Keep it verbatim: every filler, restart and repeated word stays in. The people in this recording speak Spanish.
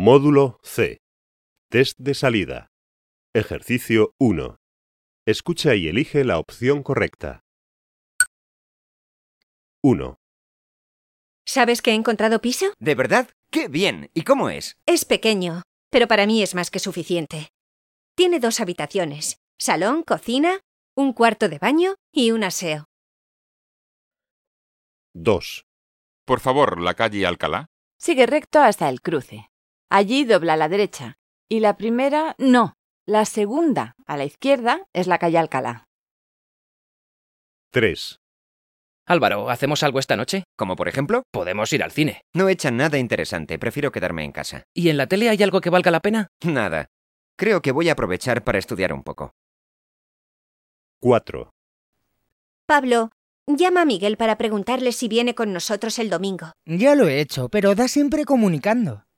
Módulo C. Test de salida. Ejercicio uno. Escucha y elige la opción correcta. uno. ¿Sabes que he encontrado piso? ¿De verdad? ¡Qué bien! ¿Y cómo es? Es pequeño, pero para mí es más que suficiente. Tiene dos habitaciones, salón, cocina, un cuarto de baño y un aseo. dos. Por favor, la calle Alcalá. Sigue recto hasta el cruce. Allí dobla a la derecha. Y la primera, no. La segunda, a la izquierda, es la calle Alcalá. tres. Álvaro, ¿hacemos algo esta noche? ¿Como por ejemplo? Podemos ir al cine. No echan nada interesante, prefiero quedarme en casa. ¿Y en la tele hay algo que valga la pena? Nada. Creo que voy a aprovechar para estudiar un poco. cuatro. Pablo, llama a Miguel para preguntarle si viene con nosotros el domingo. Ya lo he hecho, pero da siempre comunicando.